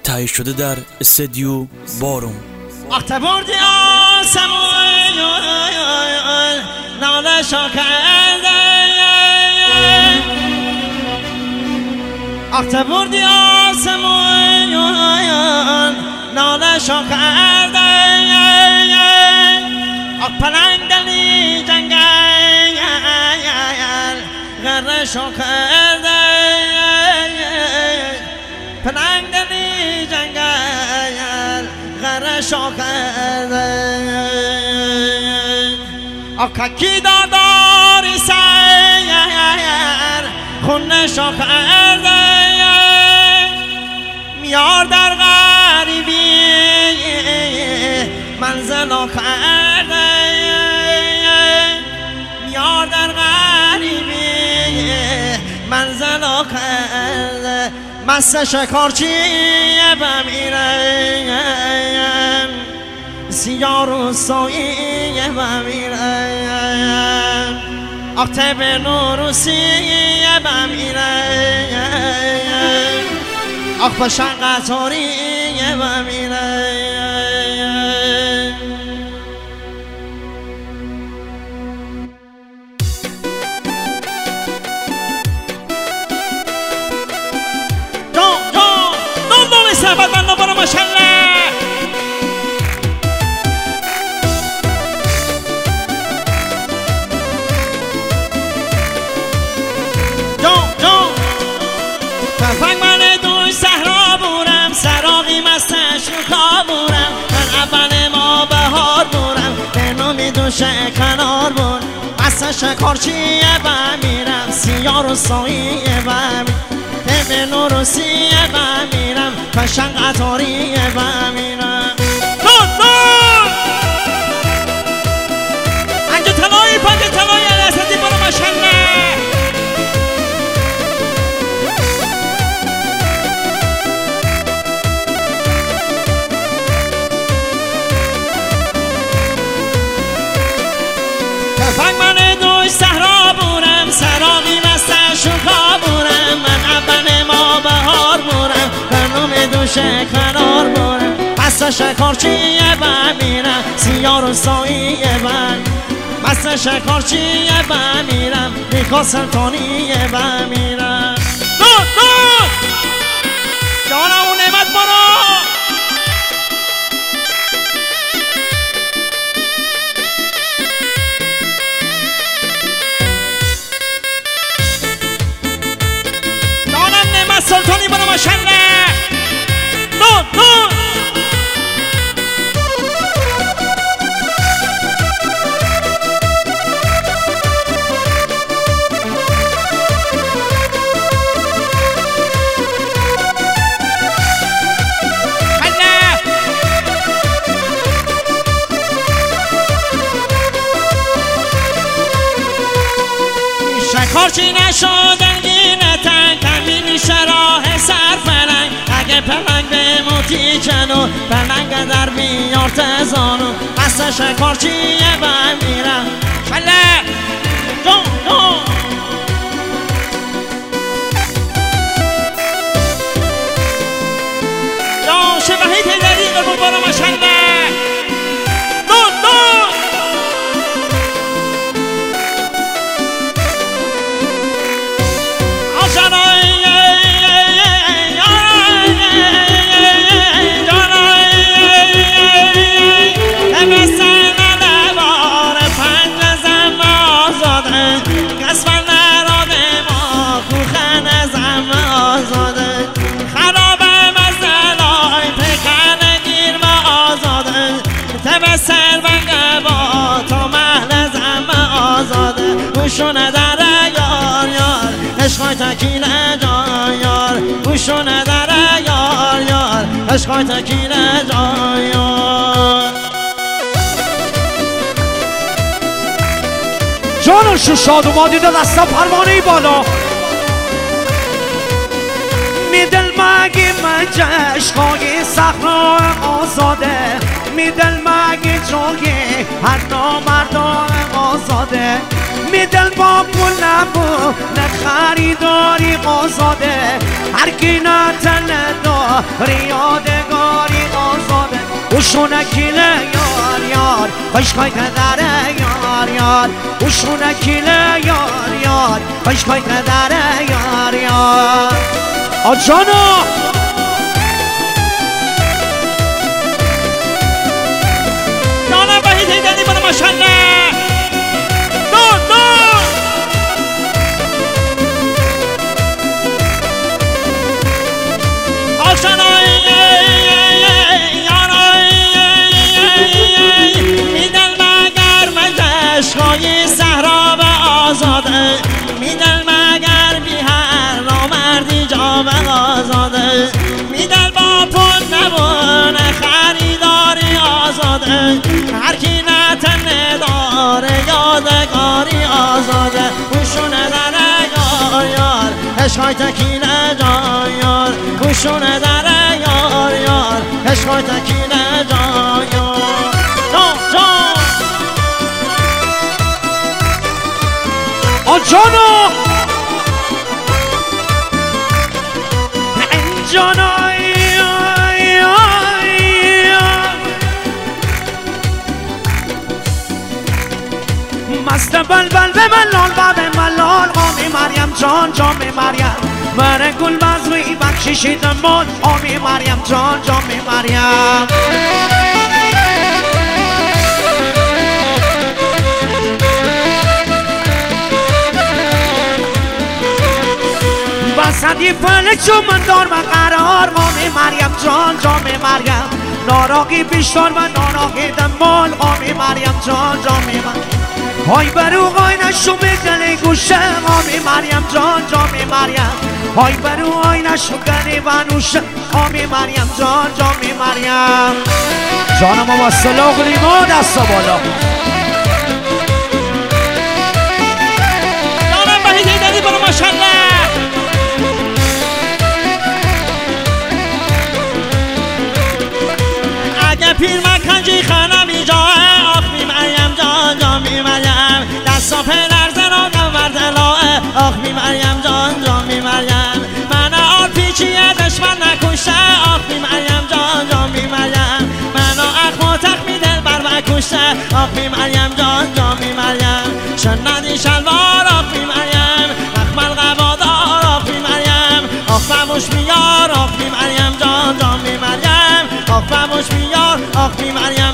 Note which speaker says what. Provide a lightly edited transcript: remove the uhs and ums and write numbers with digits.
Speaker 1: تهیه شده در استودیو بارون.
Speaker 2: وقت بردی آسمون ناله شا کرده، وقت بردی آسمون ناله شا کرده، پلنگ دلی جنگل غره شا کرده، پلنگ دلی جنگل غره شا کرده، کی داداری سیر خونه شا کرده، میار در غریبی منزل کرده، میار در غریبی منزل کرده، مست شکارچیه بمیرم سیاه روستاییه بمیرم، آقتب نوروسیه بمیرم، آق پشن قطاریه بمیرم. صحبت من نبارو ماشالله جان فرفنگ من دوش صحرا بورم، سراغی مستش رو کابورم، من اول ما بهار بورم، به نومی دوشه کنار بور، مست شکارچیه بمیرم سیاه روستاییه بمیرم، به نوروسیه بمیرم پشن قطاریه بمیرم. پنج طلایی الاسدی برو ماشالله. تفنگ من دوش صحرا بورم، سراغی مستش و کابورم، من اول ما بهار بورم، برنامه دوشه کنار بورم، مست شکارچیه بمیرم سیاه روستاییه بمیرم، مست شکارچیه بمیرم نیکا سلطانیه بمیرم. جانم و نعمت برو سلطانی برو ماشالله. شکارچی نشدن گینتن کمی میشه راه سرفرنگ، اگه پلنگ به موتی کنو پلنگ در بیار تزانو، مست شکارچیه بمیرم شله جون جان شبهی تیدری قربون برو ماشالله. گوشونه داره یار عشقای تکیله جان یار، گوشونه داره یار عشقای تکیله جان یار.
Speaker 3: جانشو شاد اومدید دستا پروانه بالا میدل مگی من عشقای صحرا آزاده، میدل مگی جوگی هر نامردان آزاده، میدل با پول نبود نه خریداری آزاده هر کی نتنه داری یادگاری آزاده وشونکیله یار یار خوشکای قدره یار یار وشونکیله یار یار خوشکای قدره یار یار آجانا
Speaker 2: جانم وحید حیدری برو ماشالله دو آشنایی میدل مگر مجشهای صحرا و آزاده میدل مگر بیهر نامردی جامع آزاده میدل با پول نبونه خریداری آزاده هر کی نتنه داره یادگاری آزاده گوشونه داره یار یار عشقای تکینه جان یار گوشونه داره یار یار عشقای تکینه جان یار جان
Speaker 3: آجانا جانا مست بلبل به ملال و به ملال آمی مریم جان جام مریم من گل مزوی بخشیشی دمال آمی مریم جان جام مریم بسدی پل چومن دار و قرار آمی مریم جان جام مریم ناراقی بیشتر و ناراقی دمال آمی مریم جان جام مریم های برو های نشو بگلی گوشه آمی مریم جان جامی مریم های برو های نشو گلی و نوشه آمی مریم جان جامی مریم جانم با سلاغ لیما دستا بالا
Speaker 2: جانم وحید حیدری برو ماشالله اگه پیر مکنجی خانمی جاه آخ می مریم جان جان می مریم دستا پدر زنانم وردلاه آخ می مریم جان جان می مریم من آر پیچیه دشمن نکشه آخ می مریم جان جان می مریم من اخ متخ می دل بر وکشه آخ می مریم جان جان می مریم شندی شلوار آخ می مریم مخمل قبادار آخ می مریم آخ فموش میار آخ می مریم جان جان می مریم آخ فموش میار آخ می مریم